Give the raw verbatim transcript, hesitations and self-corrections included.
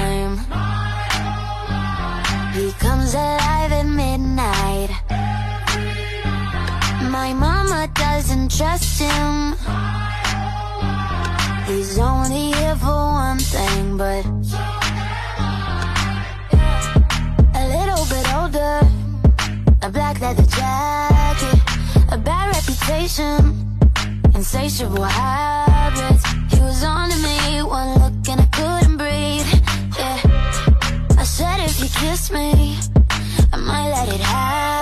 time. He comes alive at midnight. My mama doesn't trust him. He's only here for one thing, but a little bit older, a black leather jacket, a bad reputation, insatiable habits. He was on to me, one look and I couldn't breathe. Yeah, I said if you kiss me, I might let it happen.